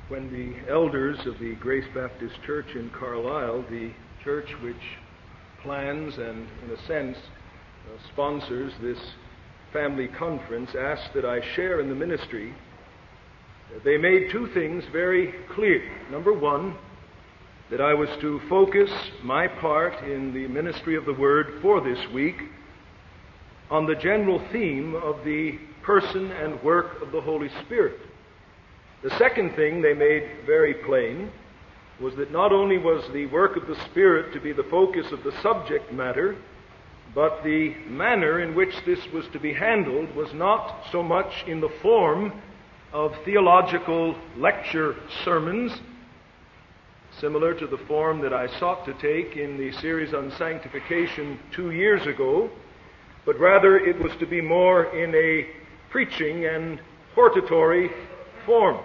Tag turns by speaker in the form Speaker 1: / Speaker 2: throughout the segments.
Speaker 1: when the elders of the Grace Baptist Church in Carlisle, the church which plans and, in a sense, sponsors this family conference, asked that I share in the ministry, they made two things very clear. Number one, that I was to focus my part in the ministry of the Word for this week on the general theme of the person and work of the Holy Spirit. The second thing they made very plain was that not only was the work of the Spirit to be the focus of the subject matter, but the manner in which this was to be handled was not so much in the form of theological lecture sermons, similar to the form that I sought to take in the series on sanctification 2 years ago, but rather it was to be more in a preaching and hortatory form.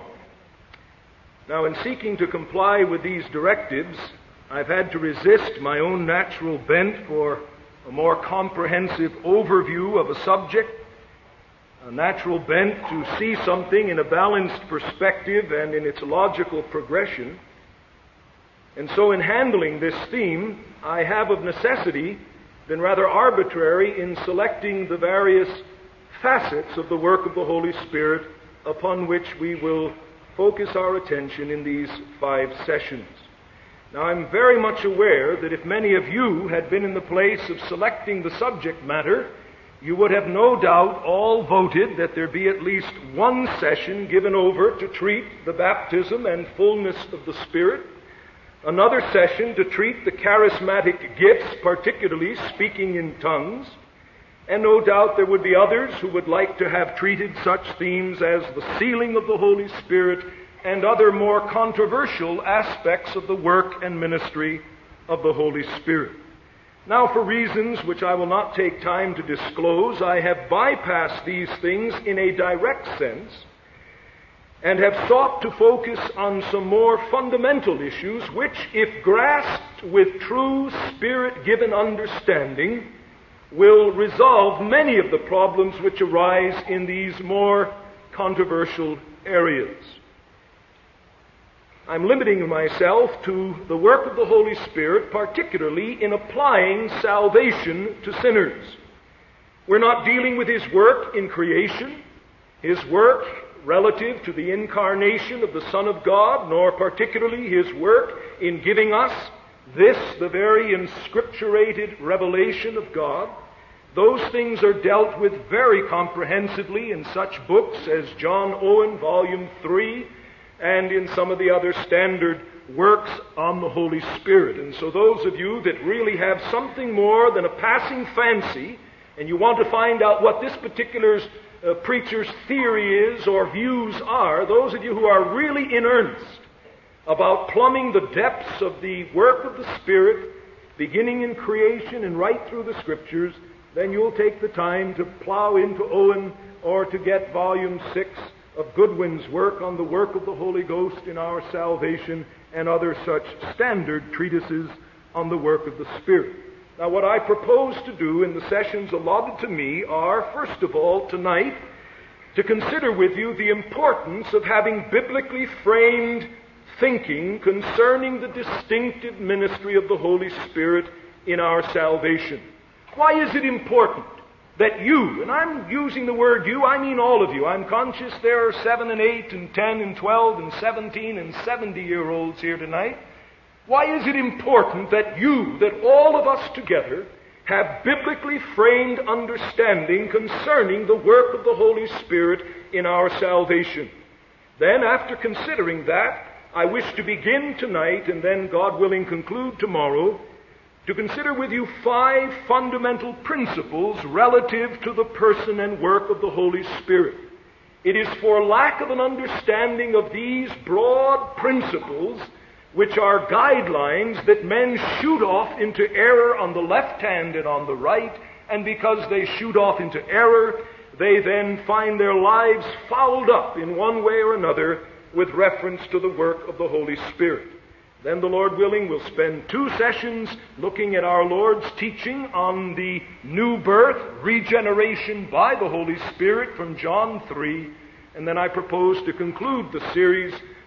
Speaker 1: Now, in seeking to comply with these directives, I've had to resist my own natural bent for a more comprehensive overview of a subject, a natural bent to see something in a balanced perspective and in its logical progression. And so in handling this theme, I have of necessity been rather arbitrary in selecting the various facets of the work of the Holy Spirit upon which we will focus our attention in these 5 sessions. Now, I'm very much aware that if many of you had been in the place of selecting the subject matter, you would have no doubt all voted that there be at least one session given over to treat the baptism and fullness of the Spirit, another session to treat the charismatic gifts, particularly speaking in tongues, and no doubt there would be others who would like to have treated such themes as the sealing of the Holy Spirit and other more controversial aspects of the work and ministry of the Holy Spirit. Now, for reasons which I will not take time to disclose, I have bypassed these things in a direct sense and have sought to focus on some more fundamental issues which, if grasped with true Spirit-given understanding, will resolve many of the problems which arise in these more controversial areas. I'm limiting myself to the work of the Holy Spirit, particularly in applying salvation to sinners. We're not dealing with His work in creation, His work relative to the incarnation of the Son of God, nor particularly His work in giving us this, the very inscripturated revelation of God. Those things are dealt with very comprehensively in such books as John Owen, Volume 3, and in some of the other standard works on the Holy Spirit. And so those of you that really have something more than a passing fancy, and you want to find out what this particular preacher's theory is or views are, those of you who are really in earnest about plumbing the depths of the work of the Spirit, beginning in creation and right through the Scriptures, then you'll take the time to plow into Owen or to get Volume 6 of Goodwin's work on the work of the Holy Ghost in our salvation and other such standard treatises on the work of the Spirit. Now, what I propose to do in the sessions allotted to me are, first of all, tonight, to consider with you the importance of having biblically framed thinking concerning the distinctive ministry of the Holy Spirit in our salvation. Why is it important that you, and I'm using the word you, I mean all of you. I'm conscious there are 7 and 8 and 10 and 12 and 17 and 70-year-olds here tonight. Why is it important that you, that all of us together, have biblically framed understanding concerning the work of the Holy Spirit in our salvation? Then, after considering that, I wish to begin tonight, and then, God willing, conclude tomorrow, to consider with you 5 fundamental principles relative to the person and work of the Holy Spirit. It is for lack of an understanding of these broad principles, which are guidelines, that men shoot off into error on the left hand and on the right, and because they shoot off into error, they then find their lives fouled up in one way or another with reference to the work of the Holy Spirit. Then, the Lord willing, we'll spend 2 sessions looking at our Lord's teaching on the new birth, regeneration by the Holy Spirit from John 3. And then I propose to conclude the series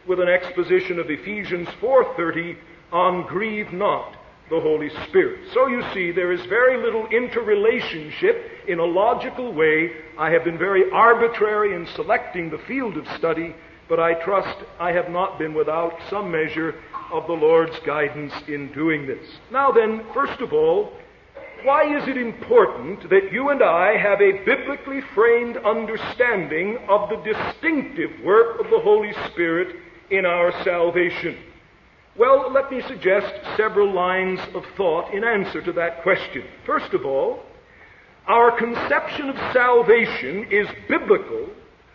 Speaker 1: with an exposition of Ephesians 4:30 on grieve not the Holy Spirit. So you see, there is very little interrelationship in a logical way. I have been very arbitrary in selecting the field of study, but I trust I have not been without some measure of the Lord's guidance in doing this. Now then, first of all, why is it important that you and I have a biblically framed understanding of the distinctive work of the Holy Spirit in our salvation? Well, let me suggest several lines of thought in answer to that question. First of all, our conception of salvation is biblical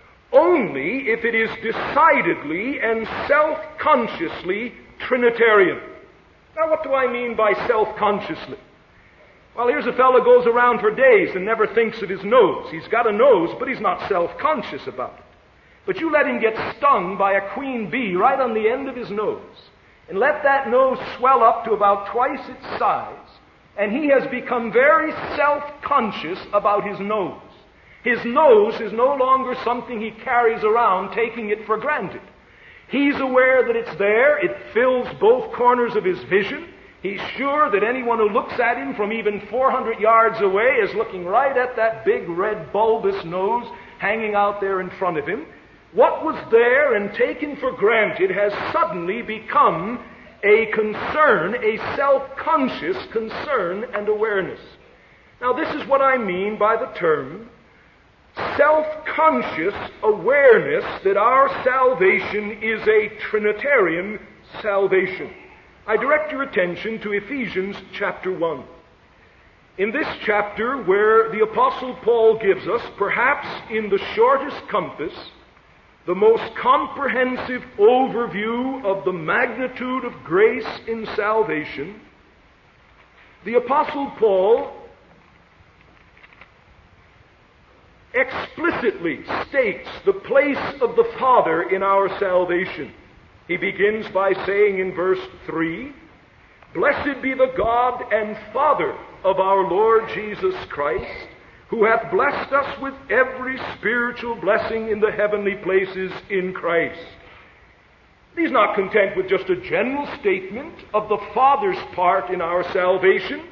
Speaker 1: only if it is decidedly and self-consciously Trinitarian. Now, what do I mean by self-consciously? Well, here's a fellow goes around for days and never thinks of his nose. He's got a nose, but he's not self-conscious about it. But you let him get stung by a queen bee right on the end of his nose, and let that nose swell up to about twice its size, and he has become very self-conscious about his nose. His nose is no longer something he carries around, taking it for granted. He's aware that it's there. It fills both corners of his vision. He's sure that anyone who looks at him from even 400 yards away is looking right at that big red bulbous nose hanging out there in front of him. What was there and taken for granted has suddenly become a concern, a self-conscious concern and awareness. Now, this is what I mean by the term self-conscious awareness that our salvation is a Trinitarian salvation. I direct your attention to Ephesians chapter 1. In this chapter, where the Apostle Paul gives us, perhaps in the shortest compass, the most comprehensive overview of the magnitude of grace in salvation, the Apostle Paul explicitly states the place of the Father in our salvation. He begins by saying in verse 3, "Blessed be the God and Father of our Lord Jesus Christ, who hath blessed us with every spiritual blessing in the heavenly places in Christ." He's not content with just a general statement of the Father's part in our salvation.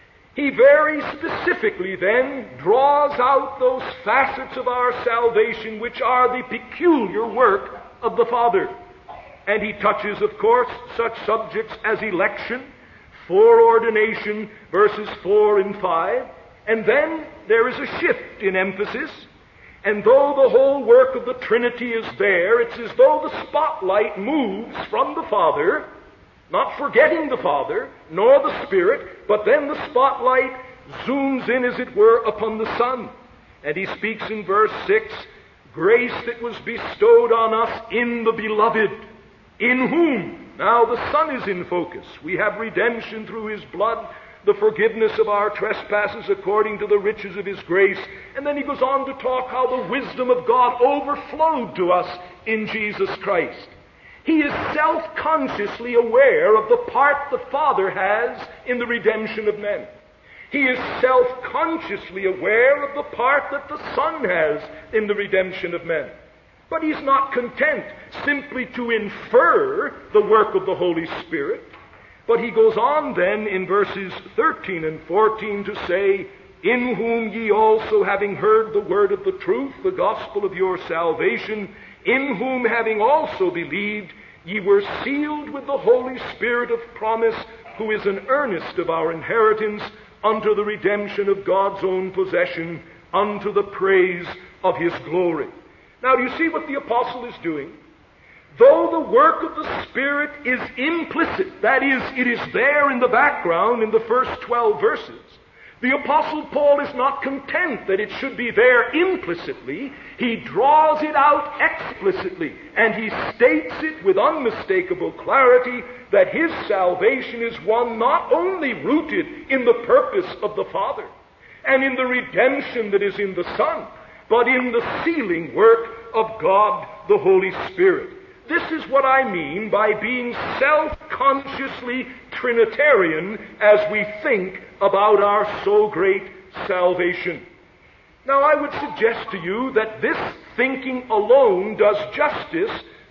Speaker 1: He very specifically then draws out those facets of our salvation which are the peculiar work of the Father. And he touches, of course, such subjects as election, foreordination, verses 4 and 5. And then there is a shift in emphasis. And though the whole work of the Trinity is there, it's as though the spotlight moves from the Father, not forgetting the Father, nor the Spirit, but then the spotlight zooms in, as it were, upon the Son. And he speaks in verse 6, "Grace that was bestowed on us in the Beloved, in whom," now the Son is in focus, "we have redemption through His blood, the forgiveness of our trespasses according to the riches of His grace." And then he goes on to talk how the wisdom of God overflowed to us in Jesus Christ. He is self-consciously aware of the part the Father has in the redemption of men. He is self-consciously aware of the part that the Son has in the redemption of men. But he's not content simply to infer the work of the Holy Spirit, but he goes on then in verses 13 and 14 to say, "In whom ye also, having heard the word of the truth, the gospel of your salvation, in whom having also believed, ye were sealed with the Holy Spirit of promise, who is an earnest of our inheritance, unto the redemption of God's own possession, unto the praise of His glory." Now, do you see what the apostle is doing? Though the work of the Spirit is implicit, that is, it is there in the background in the first 12 verses, the Apostle Paul is not content that it should be there implicitly. He draws it out explicitly, and he states it with unmistakable clarity that his salvation is one not only rooted in the purpose of the Father and in the redemption that is in the Son, but in the sealing work of God the Holy Spirit. This is what I mean by being self-consciously Trinitarian as we think about our so great salvation. Now, I would suggest to you that this thinking alone does justice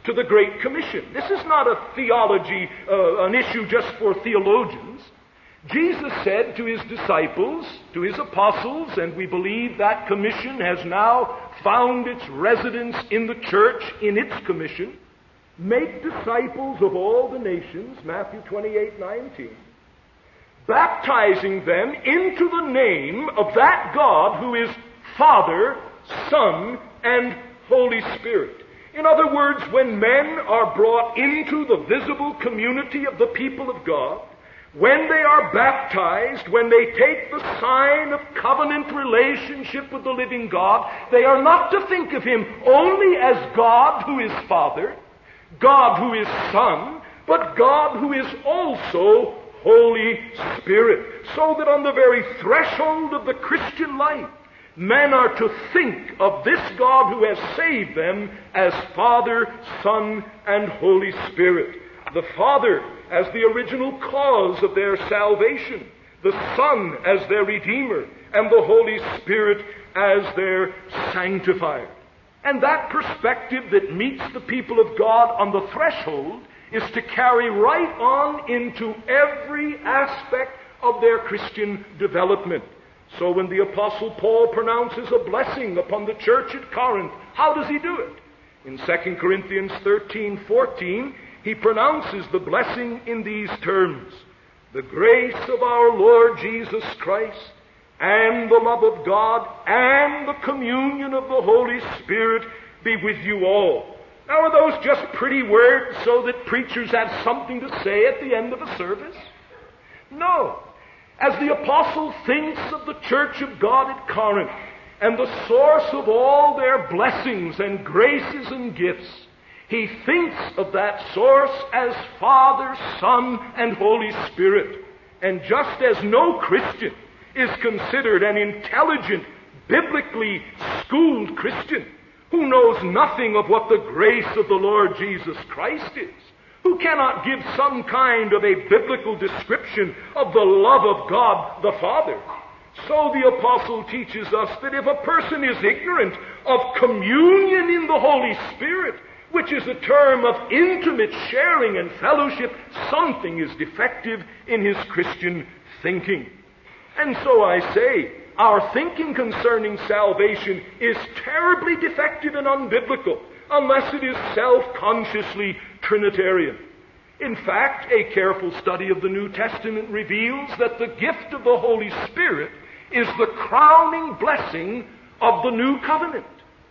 Speaker 1: to the Great Commission. This is not a theology, an issue just for theologians. Jesus said to his disciples, to his apostles, and we believe that commission has now found its residence in the church in its commission, make disciples of all the nations, Matthew 28:19, baptizing them into the name of that God who is Father, Son, and Holy Spirit. In other words, when men are brought into the visible community of the people of God, when they are baptized, when they take the sign of covenant relationship with the living God, they are not to think of Him only as God who is Father, God who is Son, but God who is also Holy Spirit. So that on the very threshold of the Christian life, men are to think of this God who has saved them as Father, Son, and Holy Spirit. The Father as the original cause of their salvation, the Son as their Redeemer, and the Holy Spirit as their sanctifier. And that perspective that meets the people of God on the threshold is to carry right on into every aspect of their Christian development. So when the Apostle Paul pronounces a blessing upon the church at Corinth, how does he do it? In 2 Corinthians 13:14, he pronounces the blessing in these terms: "The grace of our Lord Jesus Christ, and the love of God, and the communion of the Holy Spirit be with you all." Now, are those just pretty words so that preachers have something to say at the end of a service? No. As the apostle thinks of the church of God at Corinth, and the source of all their blessings and graces and gifts, he thinks of that source as Father, Son, and Holy Spirit. And just as no Christian is considered an intelligent, biblically schooled Christian who knows nothing of what the grace of the Lord Jesus Christ is, who cannot give some kind of a biblical description of the love of God the Father, so the apostle teaches us that if a person is ignorant of communion in the Holy Spirit, which is a term of intimate sharing and fellowship, something is defective in his Christian thinking. And so I say, our thinking concerning salvation is terribly defective and unbiblical unless it is self-consciously Trinitarian. In fact, a careful study of the New Testament reveals that the gift of the Holy Spirit is the crowning blessing of the New Covenant.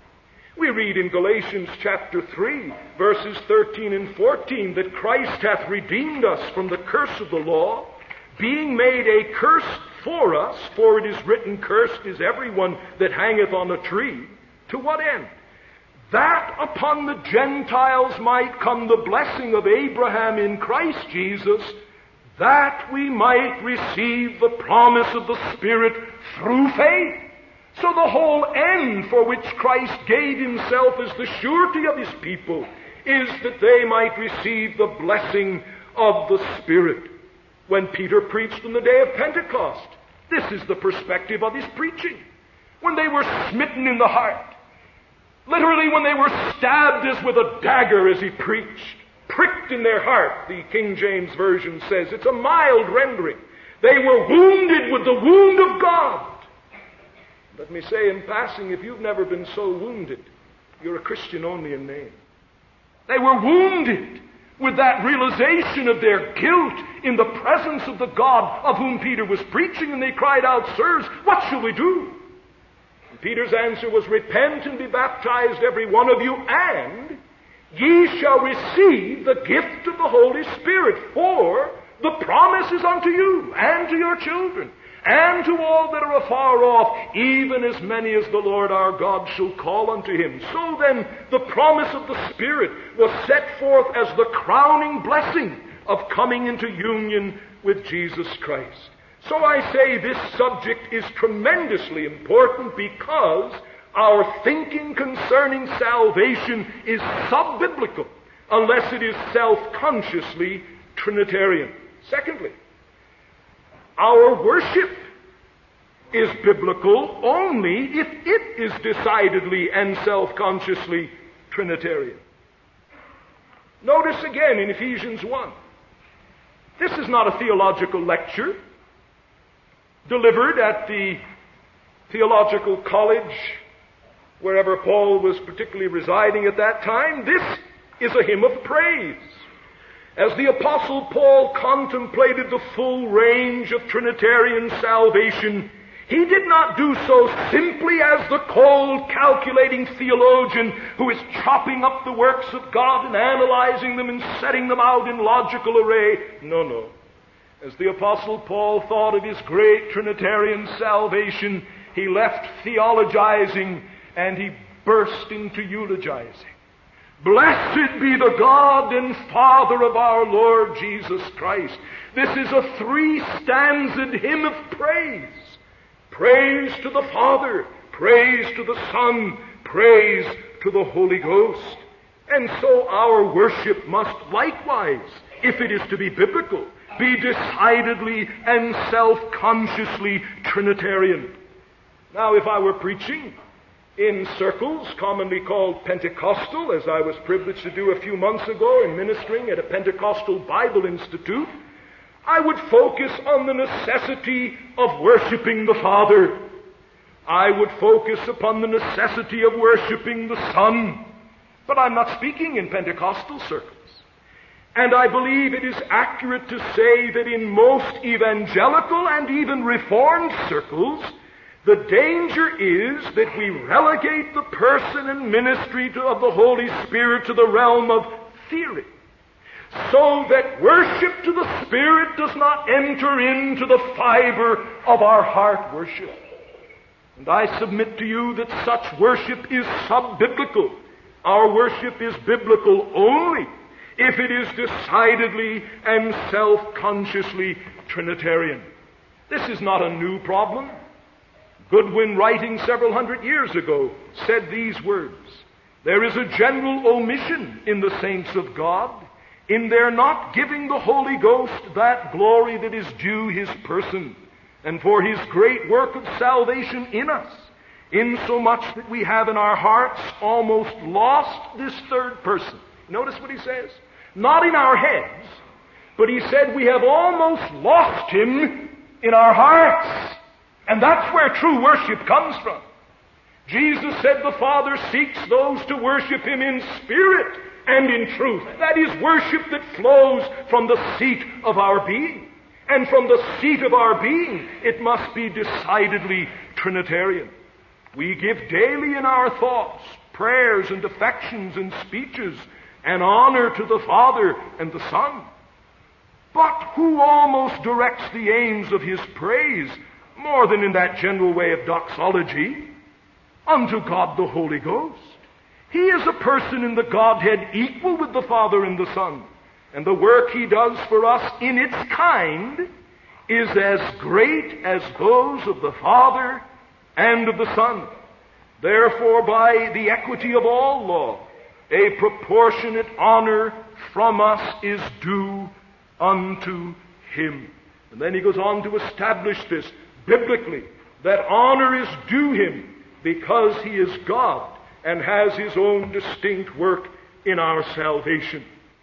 Speaker 1: We read in Galatians chapter 3, verses 13 and 14, that Christ hath redeemed us from the curse of the law, being made a curse for us, for it is written, "Cursed is everyone that hangeth on a tree." To what end? That upon the Gentiles might come the blessing of Abraham in Christ Jesus, that we might receive the promise of the Spirit through faith. So the whole end for which Christ gave himself as the surety of his people is that they might receive the blessing of the Spirit. When Peter preached on the day of Pentecost, this is the perspective of his preaching. When they were smitten in the heart, literally when they were stabbed as with a dagger as he preached, pricked in their heart, the King James Version says. It's a mild rendering. They were wounded with the wound of God. Let me say in passing, if you've never been so wounded, you're a Christian only in name. They were wounded with that realization of their guilt in the presence of the God of whom Peter was preaching, and they cried out, "Sirs, what shall we do?" And Peter's answer was, "Repent and be baptized every one of you, and ye shall receive the gift of the Holy Spirit, for the promise is unto you and to your children, and to all that are afar off, even as many as the Lord our God shall call unto him." So then, the promise of the Spirit was set forth as the crowning blessing of coming into union with Jesus Christ. So I say this subject is tremendously important because our thinking concerning salvation is sub-biblical unless it is self-consciously Trinitarian. Secondly, our worship is biblical only if it is decidedly and self-consciously Trinitarian. Notice again in Ephesians 1. This is not a theological lecture delivered at the theological college, wherever Paul was particularly residing at that time. This is a hymn of praise. As the Apostle Paul contemplated the full range of Trinitarian salvation, he did not do so simply as the cold, calculating theologian who is chopping up the works of God and analyzing them and setting them out in logical array. No. As the Apostle Paul thought of his great Trinitarian salvation, he left theologizing and he burst into eulogizing. Blessed be the God and Father of our Lord Jesus Christ. This is a three-stanzed hymn of praise. Praise to the Father, praise to the Son, praise to the Holy Ghost. And so our worship must likewise, if it is to be biblical, be decidedly and self-consciously Trinitarian. Now, if I were preaching in circles commonly called Pentecostal, as I was privileged to do a few months ago in ministering at a Pentecostal Bible Institute, I would focus on the necessity of worshiping the Father. I would focus upon the necessity of worshiping the Son. But I'm not speaking in Pentecostal circles. And I believe it is accurate to say that in most evangelical and even Reformed circles, the danger is that we relegate the person and ministry of the Holy Spirit to the realm of theory, so that worship to the Spirit does not enter into the fiber of our heart worship. And I submit to you that such worship is sub-biblical. Our worship is biblical only if it is decidedly and self-consciously Trinitarian. This is not a new problem. Goodwin, writing several hundred years ago, said these words: "There is a general omission in the saints of God in their not giving the Holy Ghost that glory that is due His person, and for His great work of salvation in us, insomuch that we have in our hearts almost lost this third person." Notice what he says. Not in our heads, but he said we have almost lost Him in our hearts. And that's where true worship comes from. Jesus said the Father seeks those to worship Him in spirit and in truth. That is worship that flows from the seat of our being. And from the seat of our being, it must be decidedly Trinitarian. We give daily in our thoughts, prayers and affections and speeches an honor to the Father and the Son. But who almost directs the aims of His praise, more than in that general way of doxology, unto God the Holy Ghost? He is a person in the Godhead equal with the Father and the Son. And the work He does for us in its kind is as great as those of the Father and of the Son. Therefore, by the equity of all law, a proportionate honor from us is due unto Him. And then he goes on to establish this biblically, that honor is due Him because He is God and has His own distinct work in our salvation.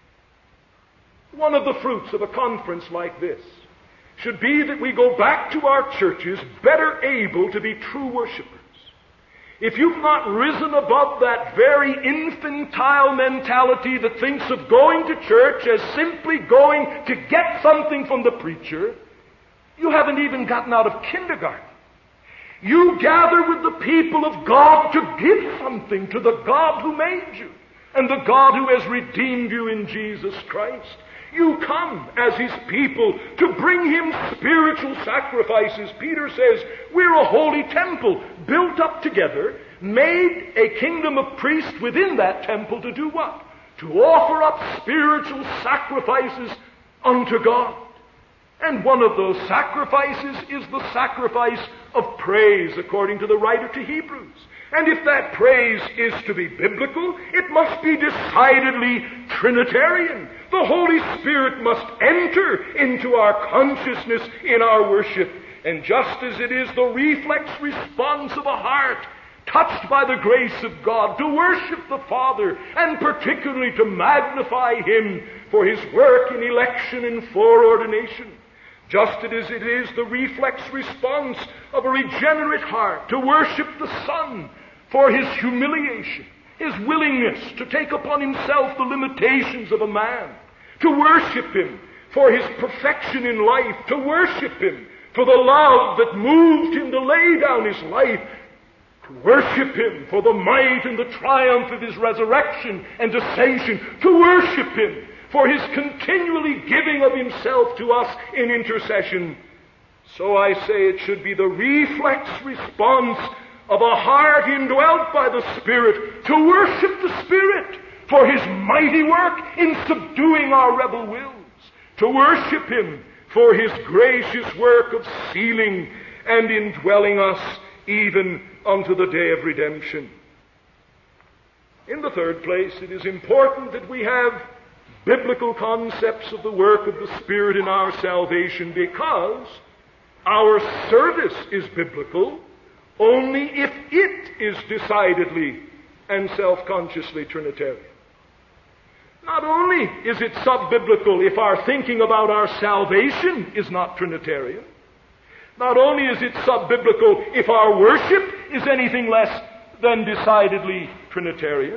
Speaker 1: One of the fruits of a conference like this should be that we go back to our churches better able to be true worshipers. If you've not risen above that very infantile mentality that thinks of going to church as simply going to get something from the preacher, you haven't even gotten out of kindergarten. You gather with the people of God to give something to the God who made you and the God who has redeemed you in Jesus Christ. You come as His people to bring Him spiritual sacrifices. Peter says, we're a holy temple built up together, made a kingdom of priests within that temple to do what? To offer up spiritual sacrifices unto God. And one of those sacrifices is the sacrifice of praise, according to the writer to Hebrews. And if that praise is to be biblical, it must be decidedly Trinitarian. The Holy Spirit must enter into our consciousness in our worship. And just as it is the reflex response of a heart touched by the grace of God, to worship the Father, and particularly to magnify Him for His work in election and foreordination. Just as it is the reflex response of a regenerate heart to worship the Son for His humiliation, His willingness to take upon Himself the limitations of a man, to worship Him for His perfection in life, to worship Him for the love that moved Him to lay down His life, to worship Him for the might and the triumph of His resurrection and ascension, to worship Him for His continually giving of Himself to us in intercession. So I say it should be the reflex response of a heart indwelt by the Spirit to worship the Spirit for His mighty work in subduing our rebel wills, to worship Him for His gracious work of sealing and indwelling us even unto the day of redemption. In the third place, it is important that we have biblical concepts of the work of the Spirit in our salvation, because our service is biblical only if it is decidedly and self-consciously Trinitarian. Not only is it sub-biblical if our thinking about our salvation is not Trinitarian, not only is it sub-biblical if our worship is anything less than decidedly Trinitarian,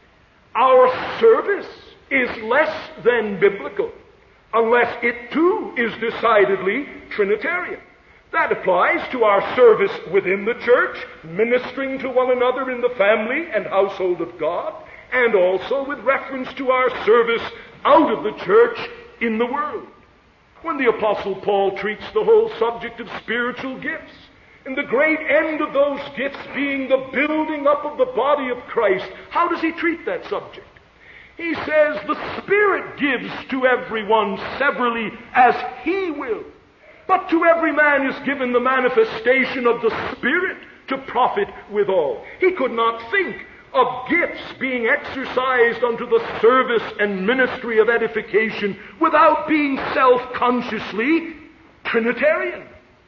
Speaker 1: our service is less than biblical unless it too is decidedly Trinitarian. That applies to our service within the church, ministering to one another in the family and household of God, and also with reference to our service out of the church in the world. When the Apostle Paul treats the whole subject of spiritual gifts, and the great end of those gifts being the building up of the body of Christ, how does he treat that subject? He says, the Spirit gives to everyone severally as He will, but to every man is given the manifestation of the Spirit to profit withal. He could not think of gifts being exercised unto the service and ministry of edification without being self-consciously Trinitarian.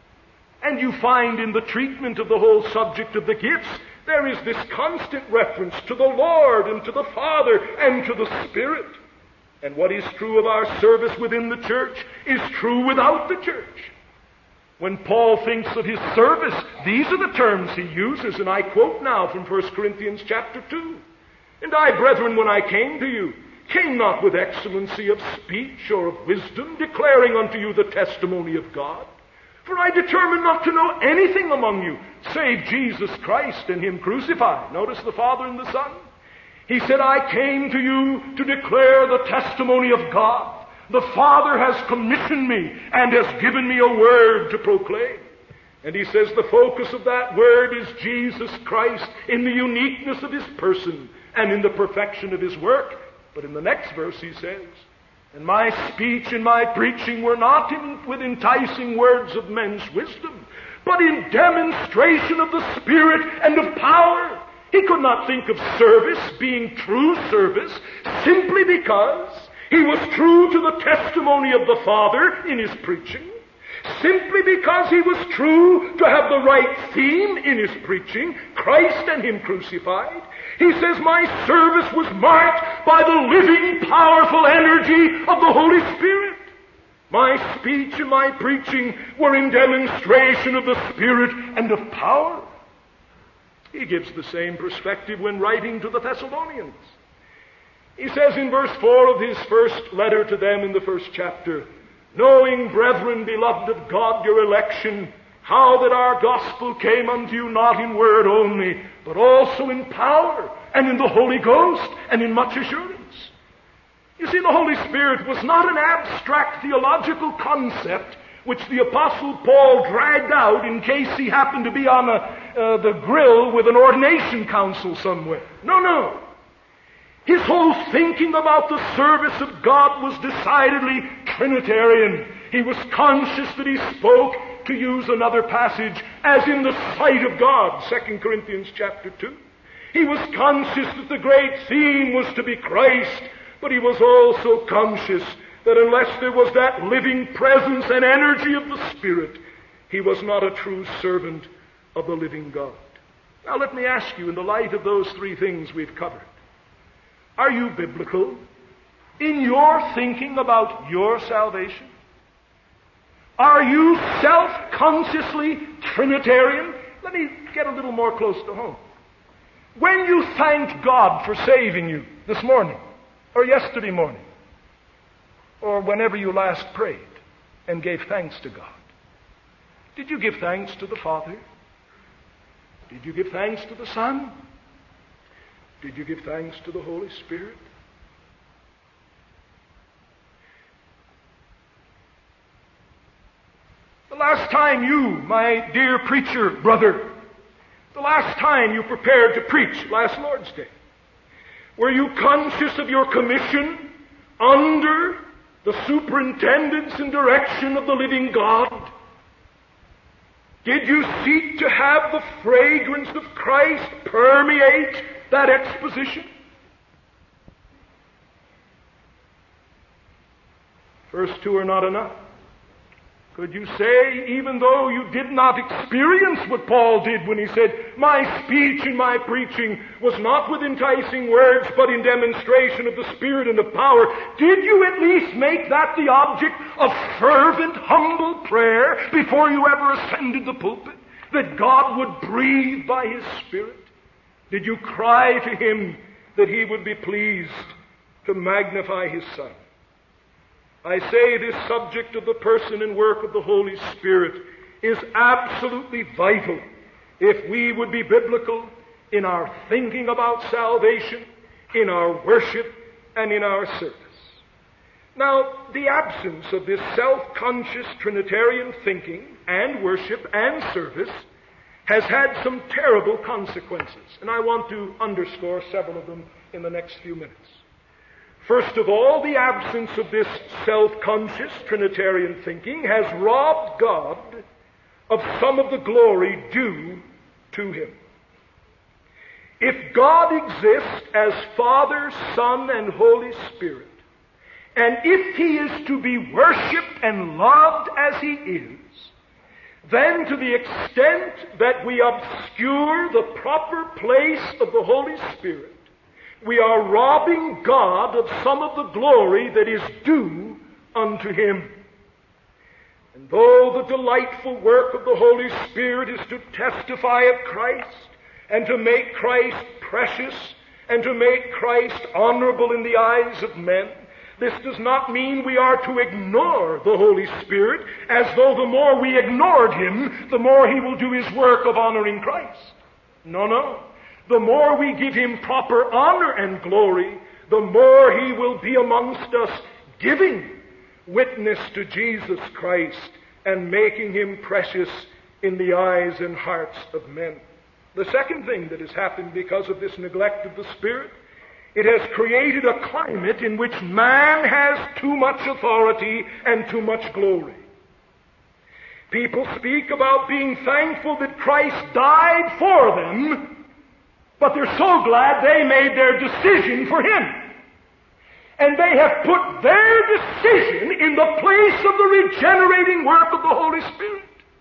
Speaker 1: And you find in the treatment of the whole subject of the gifts, there is this constant reference to the Lord and to the Father and to the Spirit. And what is true of our service within the church is true without the church. When Paul thinks of his service, these are the terms he uses, and I quote now from 1 Corinthians chapter 2. And I, brethren, when I came to you, came not with excellency of speech or of wisdom, declaring unto you the testimony of God. For I determined not to know anything among you, save Jesus Christ and Him crucified. Notice the Father and the Son. He said, I came to you to declare the testimony of God. The Father has commissioned me and has given me a word to proclaim. And he says the focus of that word is Jesus Christ in the uniqueness of His person and in the perfection of His work. But in the next verse he says, and my speech and my preaching were not with enticing words of men's wisdom, but in demonstration of the Spirit and of power. He could not think of service being true service simply because he was true to the testimony of the Father in his preaching, simply because he was true to have the right theme in his preaching, Christ and Him crucified. He says, my service was marked by the living, powerful energy of the Holy Spirit. My speech and my preaching were in demonstration of the Spirit and of power. He gives the same perspective when writing to the Thessalonians. He says in verse 4 of his first letter to them in the first chapter, knowing, brethren, beloved of God, your election, how that our gospel came unto you not in word only, but also in power, and in the Holy Ghost, and in much assurance. You see, the Holy Spirit was not an abstract theological concept which the Apostle Paul dragged out in case he happened to be on the grill with an ordination council somewhere. No. His whole thinking about the service of God was decidedly Trinitarian. He was conscious that he spoke, to use another passage, as in the sight of God, 2 Corinthians chapter 2. He was conscious that the great theme was to be Christ, but he was also conscious that unless there was that living presence and energy of the Spirit, he was not a true servant of the living God. Now let me ask you, in the light of those three things we've covered, are you biblical in your thinking about your salvation? Are you self-consciously Trinitarian? Let me get a little more close to home. When you thanked God for saving you this morning, or yesterday morning, or whenever you last prayed and gave thanks to God, did you give thanks to the Father? Did you give thanks to the Son? Did you give thanks to the Holy Spirit? The last time you, my dear preacher brother, the last time you prepared to preach last Lord's Day, were you conscious of your commission under the superintendence and direction of the living God? Did you seek to have the fragrance of Christ permeate that exposition? First two are not enough. Could you say, even though you did not experience what Paul did when he said, my speech and my preaching was not with enticing words, but in demonstration of the Spirit and of power, did you at least make that the object of fervent, humble prayer before you ever ascended the pulpit? That God would breathe by His Spirit? Did you cry to Him that He would be pleased to magnify His Son? I say this subject of the person and work of the Holy Spirit is absolutely vital if we would be biblical in our thinking about salvation, in our worship, and in our service. Now, the absence of this self-conscious Trinitarian thinking and worship and service has had some terrible consequences, and I want to underscore several of them in the next few minutes. First of all, the absence of this self-conscious Trinitarian thinking has robbed God of some of the glory due to Him. If God exists as Father, Son, and Holy Spirit, and if He is to be worshipped and loved as He is, then to the extent that we obscure the proper place of the Holy Spirit, we are robbing God of some of the glory that is due unto Him. And though the delightful work of the Holy Spirit is to testify of Christ, and to make Christ precious, and to make Christ honorable in the eyes of men, this does not mean we are to ignore the Holy Spirit, as though the more we ignored Him, the more He will do His work of honoring Christ. No, no. The more we give Him proper honor and glory, the more He will be amongst us, giving witness to Jesus Christ and making Him precious in the eyes and hearts of men. The second thing that has happened because of this neglect of the Spirit, it has created a climate in which man has too much authority and too much glory. People speak about being thankful that Christ died for them, but they're so glad they made their decision for Him. And they have put their decision in the place of the regenerating work of the Holy Spirit.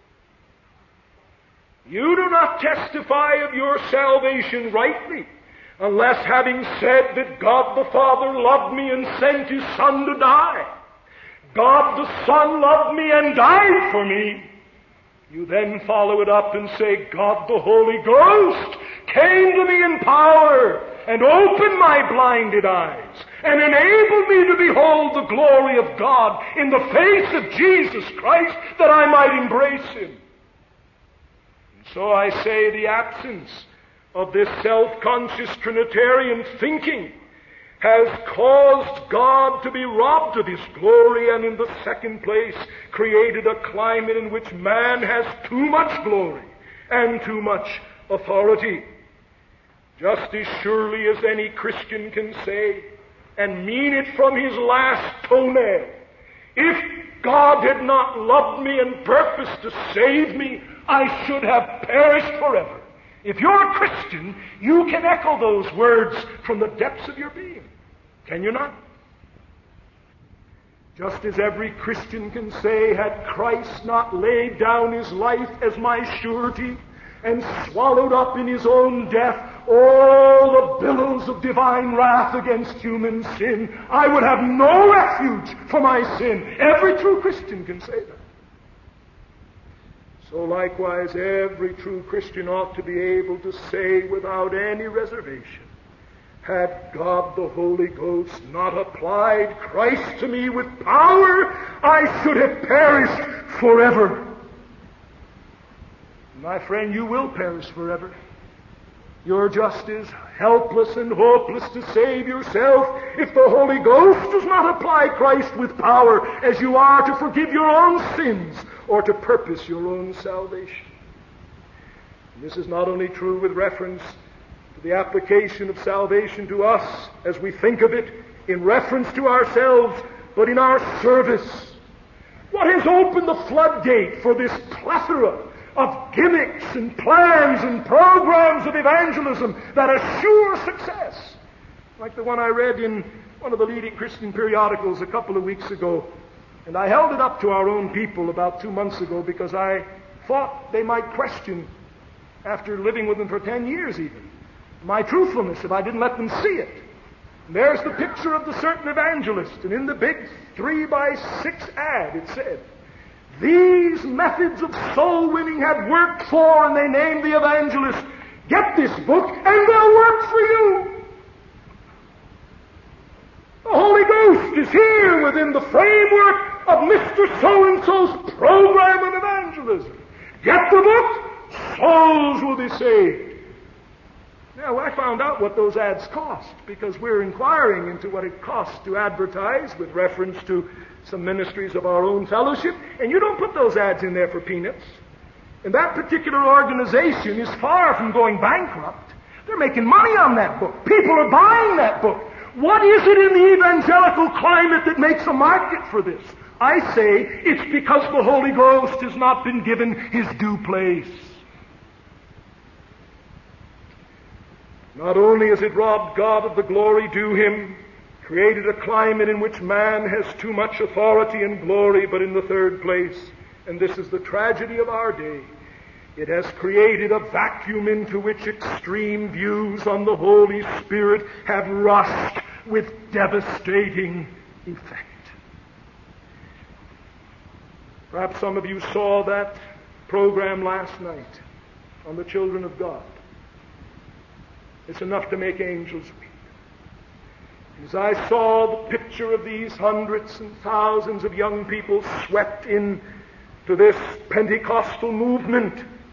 Speaker 1: You do not testify of your salvation rightly unless, having said that God the Father loved me and sent His Son to die, God the Son loved me and died for me, you then follow it up and say, God the Holy Ghost came to me in power and opened my blinded eyes and enabled me to behold the glory of God in the face of Jesus Christ, that I might embrace Him. And so I say the absence of this self-conscious Trinitarian thinking has caused God to be robbed of His glory, and in the second place created a climate in which man has too much glory and too much authority. Just as surely as any Christian can say, and mean it from his last toenail, if God had not loved me and purposed to save me, I should have perished forever. If you're a Christian, you can echo those words from the depths of your being. Can you not? Just as every Christian can say, had Christ not laid down His life as my surety,
Speaker 2: and swallowed up in his own death all the billows of divine wrath against human sin, I would have no refuge for my sin. Every true Christian can say that. So likewise, every true Christian ought to be able to say without any reservation, had God the Holy Ghost not applied Christ to me with power, I should have perished forever. My friend, you will perish forever. You're just as helpless and hopeless to save yourself if the Holy Ghost does not apply Christ with power as you are to forgive your own sins or to purpose your own salvation. And this is not only true with reference to the application of salvation to us as we think of it in reference to ourselves, but in our service. What has opened the floodgate for this plethora of gimmicks and plans and programs of evangelism that assure success? Like the one I read in one of the leading Christian periodicals a couple of weeks ago. And I held it up to our own people about 2 months ago because I thought they might question, after living with them for 10 years even, my truthfulness if I didn't let them see it. And there's the picture of the certain evangelist, and in the big 3x6 ad it said, "These methods of soul winning have worked for," and they named the evangelist. "Get this book and they'll work for you." The Holy Ghost is here within the framework of Mr. So-and-so's program of evangelism. Get the book, souls will be saved. Now, I found out what those ads cost because we're inquiring into what it costs to advertise with reference to some ministries of our own fellowship, and you don't put those ads in there for peanuts. And that particular organization is far from going bankrupt. They're making money on that book. People are buying that book. What is it in the evangelical climate that makes a market for this? I say it's because the Holy Ghost has not been given his due place. Not only has it robbed God of the glory due him, created a climate in which man has too much authority and glory, but in the third place, and this is the tragedy of our day, it has created a vacuum into which extreme views on the Holy Spirit have rushed with devastating effect. Perhaps some of you saw that program last night on the children of God. It's enough to make angels weep. As I saw the picture of these hundreds and thousands of young people swept in to this Pentecostal movement,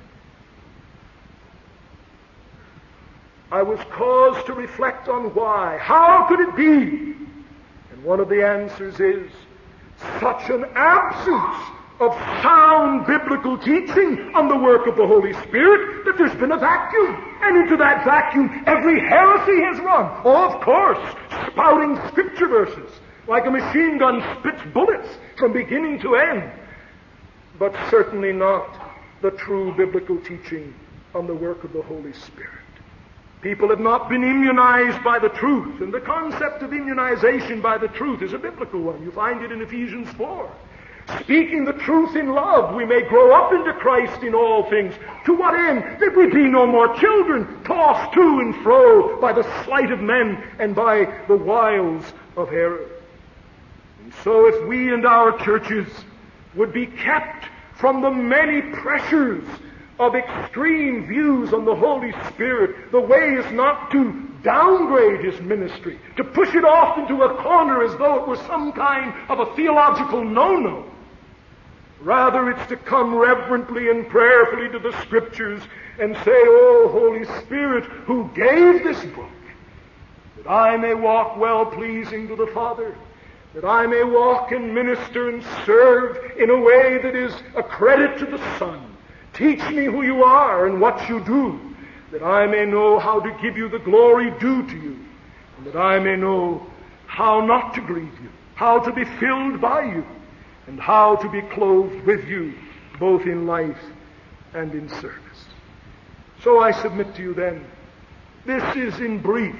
Speaker 2: I was caused to reflect on why. How could it be? And one of the answers is such an absence of sound biblical teaching on the work of the Holy Spirit that there's been a vacuum. And into that vacuum, every heresy has run. Oh, of course, spouting scripture verses like a machine gun spits bullets from beginning to end. But certainly not the true biblical teaching on the work of the Holy Spirit. People have not been immunized by the truth, and the concept of immunization by the truth is a biblical one. You find it in Ephesians 4. Speaking the truth in love, we may grow up into Christ in all things. To what end? That we be no more children, tossed to and fro by the sleight of men and by the wiles of error. And so if we and our churches would be kept from the many pressures of extreme views on the Holy Spirit, the way is not to downgrade his ministry, to push it off into a corner as though it was some kind of a theological no-no. Rather, it's to come reverently and prayerfully to the Scriptures and say, "Oh, Holy Spirit, who gave this book, that I may walk well-pleasing to the Father, that I may walk and minister and serve in a way that is a credit to the Son. Teach me who you are and what you do, that I may know how to give you the glory due to you, and that I may know how not to grieve you, how to be filled by you, and how to be clothed with you, both in life and in service." So I submit to you then, this is in brief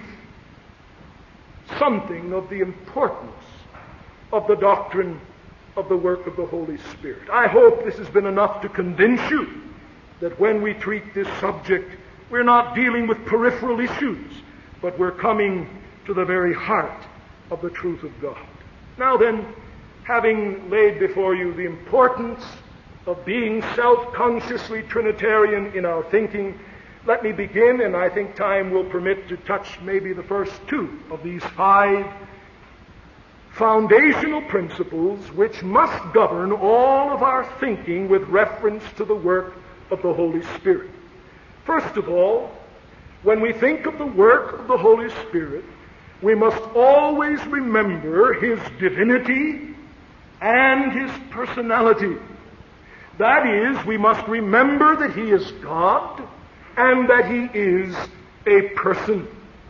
Speaker 2: something of the importance of the doctrine of the work of the Holy Spirit. I hope this has been enough to convince you that when we treat this subject, we're not dealing with peripheral issues, but we're coming to the very heart of the truth of God. Now then, having laid before you the importance of being self-consciously Trinitarian in our thinking, let me begin, and I think time will permit to touch maybe the first two of these 5 foundational principles which must govern all of our thinking with reference to the work of the Holy Spirit. First of all, when we think of the work of the Holy Spirit, we must always remember His divinity and His personality. That is, we must remember that He is God and that He is a person.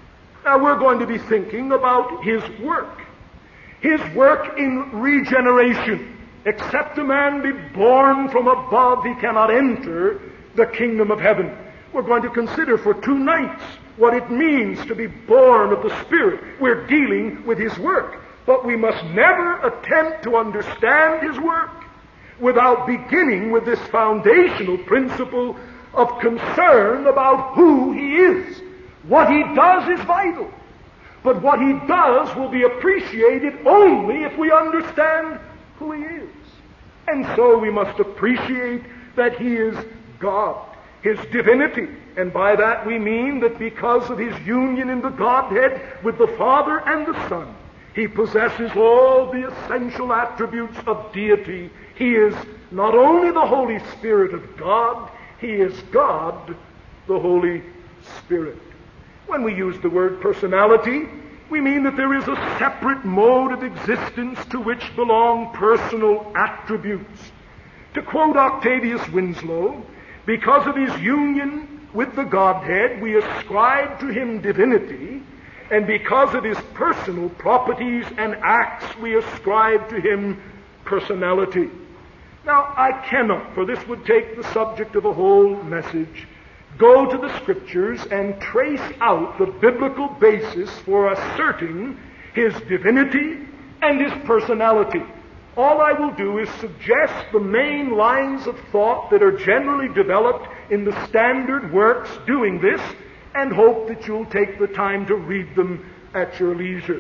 Speaker 2: Now we're going to be thinking about His work. His work in regeneration. Except a man be born from above, he cannot enter the kingdom of heaven. We're going to consider for 2 nights what it means to be born of the Spirit. We're dealing with His work. But we must never attempt to understand His work without beginning with this foundational principle of concern about who He is. What He does is vital. But what He does will be appreciated only if we understand who He is. And so we must appreciate that He is God, His divinity. And by that we mean that because of His union in the Godhead with the Father and the Son, He possesses all the essential attributes of deity. He is not only the Holy Spirit of God, He is God, the Holy Spirit. When we use the word personality, we mean that there is a separate mode of existence to which belong personal attributes. To quote Octavius Winslow, because of His union with the Godhead, we ascribe to Him divinity, and because of His personal properties and acts, we ascribe to Him personality. Now, I cannot, for this would take the subject of a whole message, go to the Scriptures and trace out the biblical basis for asserting His divinity and His personality. All I will do is suggest the main lines of thought that are generally developed in the standard works doing this, and hope that you'll take the time to read them at your leisure.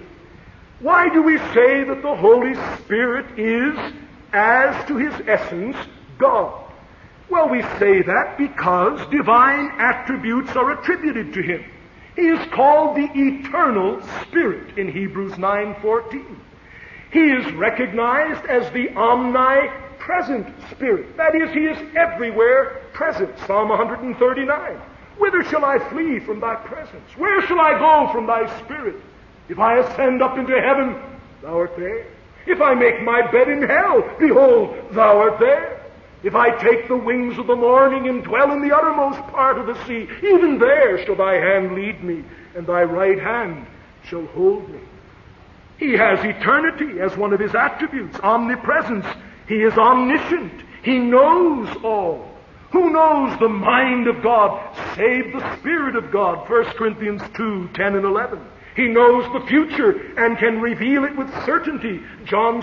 Speaker 2: Why do we say that the Holy Spirit is, as to His essence, God? Well, we say that because divine attributes are attributed to Him. He is called the Eternal Spirit in Hebrews 9:14. He is recognized as the omnipresent Spirit. That is, He is everywhere present. Psalm 139. Whither shall I flee from Thy presence? Where shall I go from Thy Spirit? If I ascend up into heaven, Thou art there. If I make my bed in hell, behold, Thou art there. If I take the wings of the morning and dwell in the uttermost part of the sea, even there shall Thy hand lead me, and Thy right hand shall hold me. He has eternity as one of His attributes, omnipresence. He is omniscient. He knows all. Who knows the mind of God save the Spirit of God? 1 Corinthians 2:10 and 11. He knows the future and can reveal it with certainty. John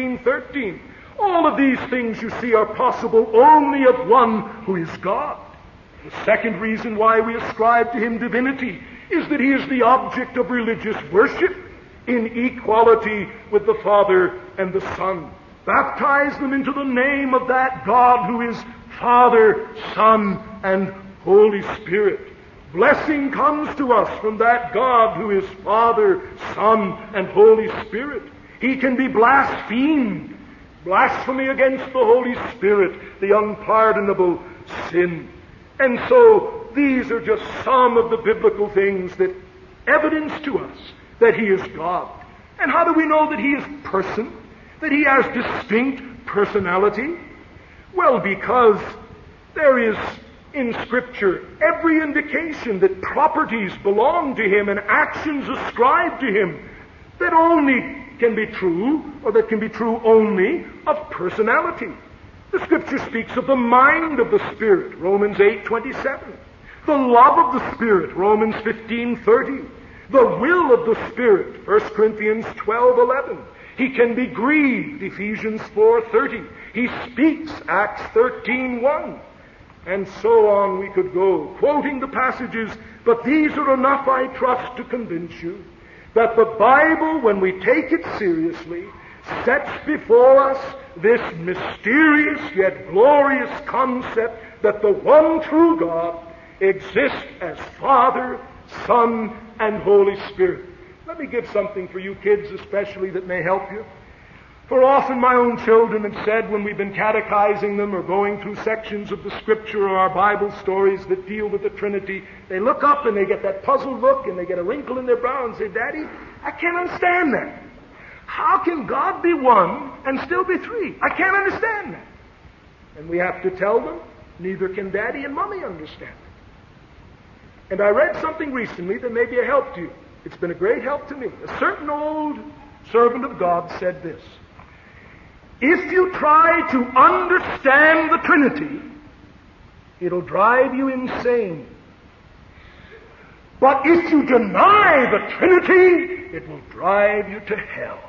Speaker 2: 16:13. All of these things, you see, are possible only of one who is God. The second reason why we ascribe to Him divinity is that He is the object of religious worship in equality with the Father and the Son. Baptize them into the name of that God who is Father, Son, and Holy Spirit. Blessing comes to us from that God who is Father, Son, and Holy Spirit. He can be blasphemed. Blasphemy against the Holy Spirit, the unpardonable sin. And so these are just some of the biblical things that evidence to us that He is God. And how do we know that He is person? That He has distinct personality? Well, because there is in Scripture every indication that properties belong to Him and actions ascribed to Him that only can be true, or that can be true only of personality. The Scripture speaks of the mind of the Spirit, Romans 8:27. The love of the Spirit, Romans 15:30. The will of the Spirit, 1 Corinthians 12:11. He can be grieved, Ephesians 4:30. He speaks, Acts 13:1. And so on we could go, quoting the passages, but these are enough, I trust, to convince you that the Bible, when we take it seriously, sets before us this mysterious yet glorious concept that the one true God exists as Father, Son, and Holy Spirit. Let me give something for you kids especially that may help you. For often my own children have said when we've been catechizing them or going through sections of the Scripture or our Bible stories that deal with the Trinity, they look up and they get that puzzled look and they get a wrinkle in their brow and say, Daddy, I can't understand that. How can God be one and still be three? I can't understand that. And we have to tell them, neither can Daddy and Mommy understand it. And I read something recently that may be a help to you. It's been a great help to me. A certain old servant of God said this: if you try to understand the Trinity, it'll drive you insane. But if you deny the Trinity, it will drive you to hell.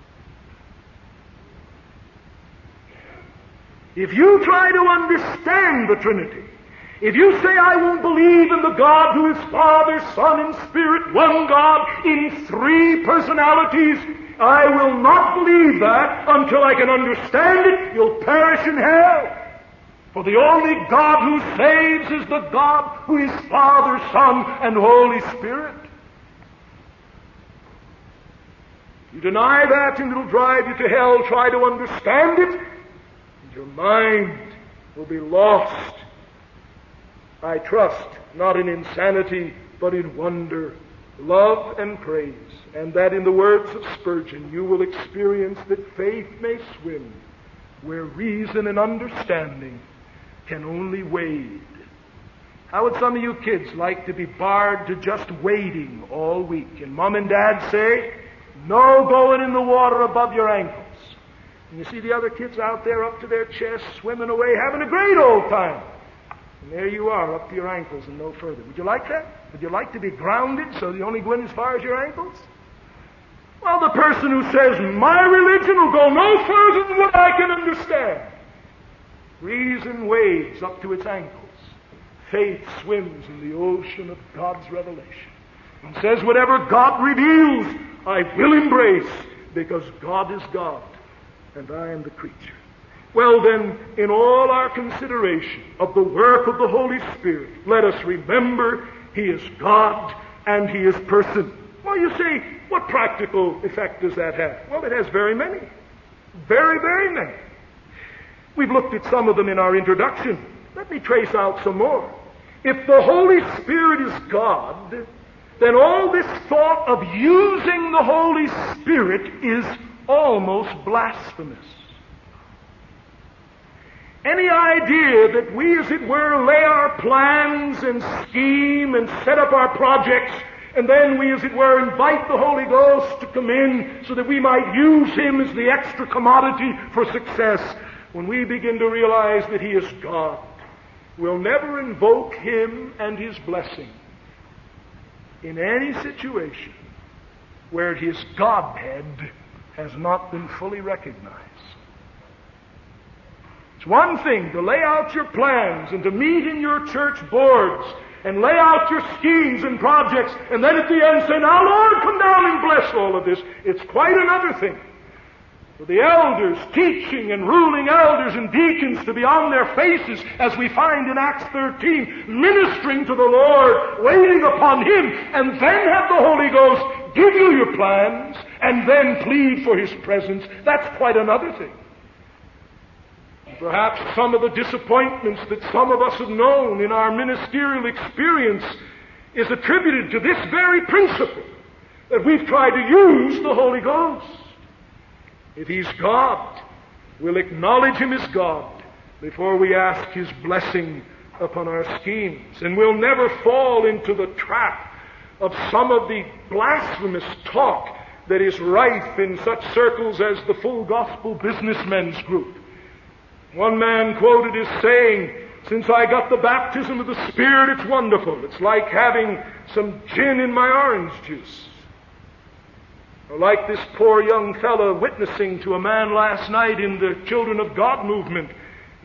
Speaker 2: If you try to understand the Trinity, if you say, I won't believe in the God who is Father, Son, and Spirit, one God in three personalities, I will not believe that until I can understand it, you'll perish in hell. For the only God who saves is the God who is Father, Son, and Holy Spirit. You deny that and it'll drive you to hell. Try to understand it, and your mind will be lost. I trust, not in insanity, but in wonder, love, and praise, and that in the words of Spurgeon, you will experience that faith may swim where reason and understanding can only wade. How would some of you kids like to be barred to just wading all week? And Mom and Dad say, no going in the water above your ankles. And you see the other kids out there up to their chests, swimming away, having a great old time. And there you are, up to your ankles and no further. Would you like that? Would you like to be grounded so you only go in as far as your ankles? Well, the person who says, my religion will go no further than what I can understand. Reason wades up to its ankles. Faith swims in the ocean of God's revelation. And says, whatever God reveals, I will embrace, because God is God, and I am the creature. Well then, in all our consideration of the work of the Holy Spirit, let us remember He is God and He is person. Well, you say, what practical effect does that have? Well, it has very many. Very, very many. We've looked at some of them in our introduction. Let me trace out some more. If the Holy Spirit is God, then all this thought of using the Holy Spirit is almost blasphemous. Any idea that we, as it were, lay our plans and scheme and set up our projects, and then we, as it were, invite the Holy Ghost to come in so that we might use Him as the extra commodity for success, when we begin to realize that He is God, we'll never invoke Him and His blessing in any situation where His Godhead has not been fully recognized. It's one thing to lay out your plans and to meet in your church boards and lay out your schemes and projects, and then at the end say, now Lord, come down and bless all of this. It's quite another thing for the elders, teaching and ruling elders and deacons, to be on their faces, as we find in Acts 13, ministering to the Lord, waiting upon Him, and then have the Holy Ghost give you your plans, and then plead for His presence. That's quite another thing. Perhaps some of the disappointments that some of us have known in our ministerial experience is attributed to this very principle, that we've tried to use the Holy Ghost. If He's God, we'll acknowledge Him as God before we ask His blessing upon our schemes. And we'll never fall into the trap of some of the blasphemous talk that is rife in such circles as the Full Gospel Businessmen's Group. One man quoted as saying, since I got the baptism of the Spirit, it's wonderful. It's like having some gin in my orange juice. Or like this poor young fellow witnessing to a man last night in the Children of God movement.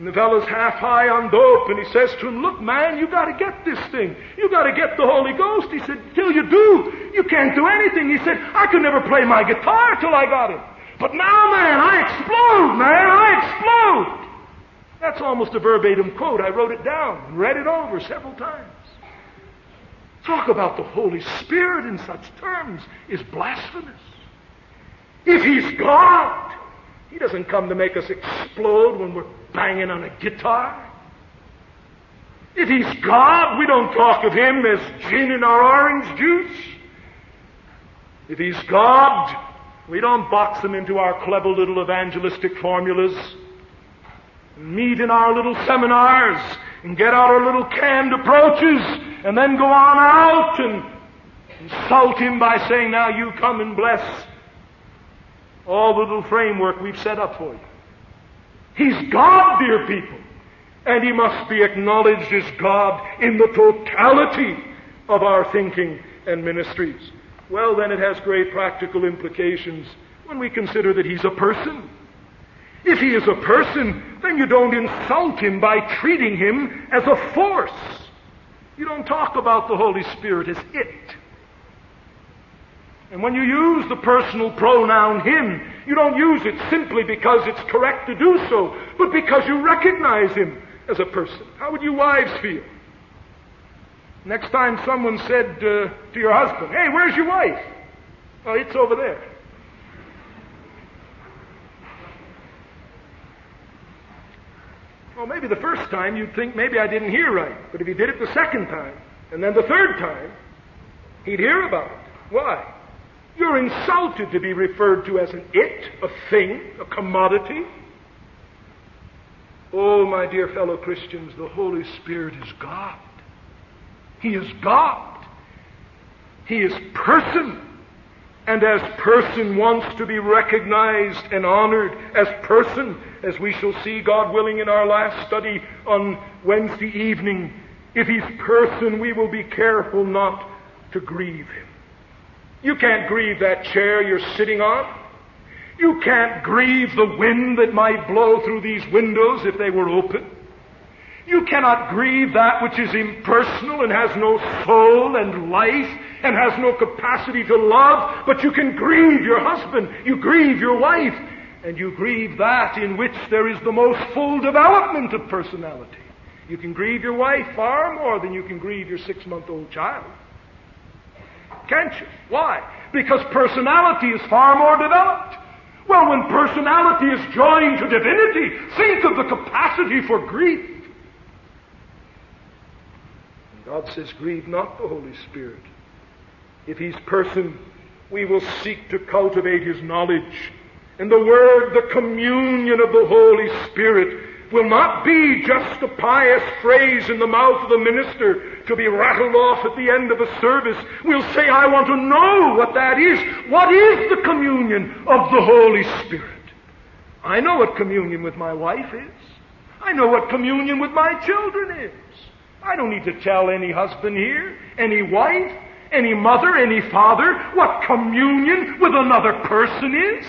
Speaker 2: And the fellow's half high on dope, and he says to him, "Look, man, you got to get this thing. You got to get the Holy Ghost." He said, "Till you do, you can't do anything." He said, "I could never play my guitar till I got it. But now, man, I explode, man, I explode." That's almost a verbatim quote. I wrote it down and read it over several times. Talk about the Holy Spirit in such terms is blasphemous. If He's God, He doesn't come to make us explode when we're banging on a guitar. If He's God, we don't talk of Him as gin in our orange juice. If He's God, we don't box Him into our clever little evangelistic formulas, meet in our little seminars, and get out our little canned approaches, and then go on out and insult Him by saying, "Now you come and bless all the little framework we've set up for you." He's God, dear people, and He must be acknowledged as God in the totality of our thinking and ministries. Well, then it has great practical implications when we consider that He's a person. If He is a person, then you don't insult Him by treating Him as a force. You don't talk about the Holy Spirit as it. And when you use the personal pronoun Him, you don't use it simply because it's correct to do so, but because you recognize Him as a person. How would you wives feel? Next time someone said to your husband, "Hey, where's your wife?" "Oh, it's over there." Well, maybe the first time you'd think, maybe I didn't hear right. But if he did it the second time, and then the third time, he'd hear about it. Why? You're insulted to be referred to as an it, a thing, a commodity. Oh, my dear fellow Christians, the Holy Spirit is God. He is God. He is person. And as person wants to be recognized and honored as person, as we shall see, God willing, in our last study on Wednesday evening. If He's person, we will be careful not to grieve Him. You can't grieve that chair you're sitting on. You can't grieve the wind that might blow through these windows if they were open. You cannot grieve that which is impersonal and has no soul and life and has no capacity to love, but you can grieve your husband, you grieve your wife, and you grieve that in which there is the most full development of personality. You can grieve your wife far more than you can grieve your 6-month-old child. Can't you? Why? Because personality is far more developed. Well, when personality is joined to divinity, think of the capacity for grief. And God says, grieve not the Holy Spirit. If He's person, we will seek to cultivate His knowledge. And the word, the communion of the Holy Spirit, will not be just a pious phrase in the mouth of the minister to be rattled off at the end of a service. We'll say, I want to know what that is. What is the communion of the Holy Spirit? I know what communion with my wife is. I know what communion with my children is. I don't need to tell any husband here, any wife, any mother, any father, what communion with another person is.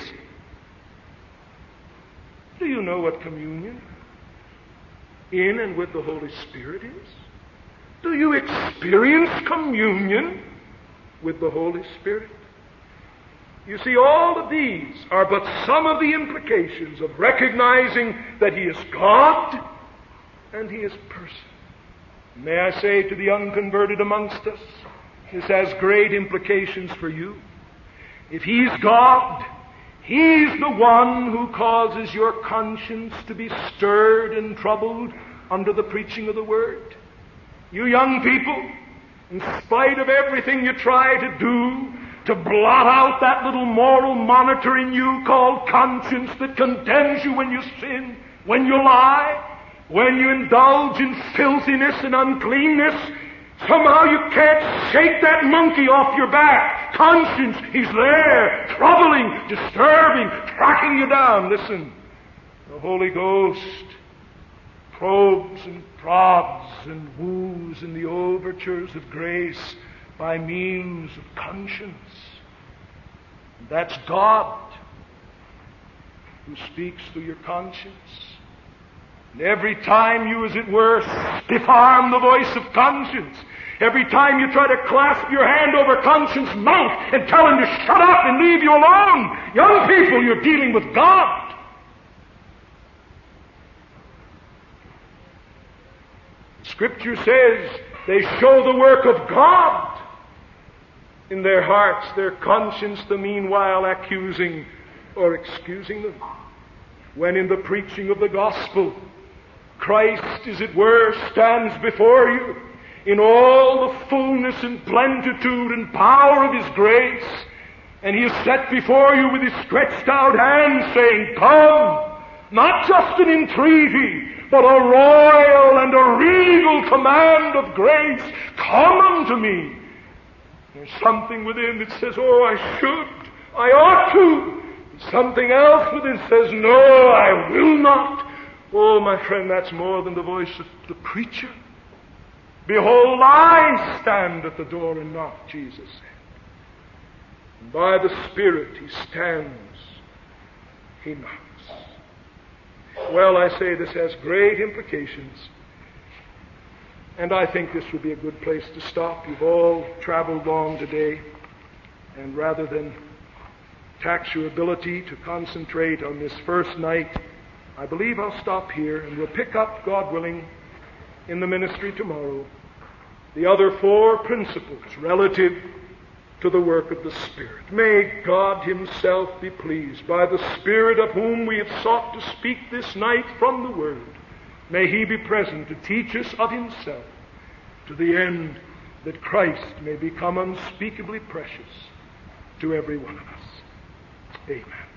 Speaker 2: Do you know what communion in and with the Holy Spirit is? Do you experience communion with the Holy Spirit? You see, all of these are but some of the implications of recognizing that He is God and He is person. May I say to the unconverted amongst us, this has great implications for you. If He's God, He's the one who causes your conscience to be stirred and troubled under the preaching of the Word. You young people, in spite of everything you try to do to blot out that little moral monitor in you called conscience that condemns you when you sin, when you lie, when you indulge in filthiness and uncleanness, somehow you can't shake that monkey off your back. Conscience, he's there, troubling, disturbing, tracking you down. Listen, the Holy Ghost probes and prods and woos in the overtures of grace by means of conscience. That's God who speaks through your conscience. And every time you, as it were, stiff-arm the voice of conscience, every time you try to clasp your hand over conscience's mouth and tell him to shut up and leave you alone, young people, you're dealing with God. Scripture says they show the work of God in their hearts, their conscience the meanwhile accusing or excusing them. When in the preaching of the gospel, Christ, as it were, stands before you in all the fullness and plenitude and power of His grace, and He is set before you with His stretched out hand saying, come, not just an entreaty, but a royal and a regal command of grace, come unto me. There's something within that says, oh, I should, I ought to. Something else within says, no, I will not. Oh, my friend, that's more than the voice of the preacher. Behold, I stand at the door and knock, Jesus said. And by the Spirit He stands, He knocks. Well, I say this has great implications. And I think this would be a good place to stop. You've all traveled long today. And rather than tax your ability to concentrate on this first night, I believe I'll stop here, and we'll pick up, God willing, in the ministry tomorrow, the other four principles relative to the work of the Spirit. May God Himself be pleased by the Spirit of whom we have sought to speak this night from the Word. May He be present to teach us of Himself, to the end that Christ may become unspeakably precious to every one of us. Amen.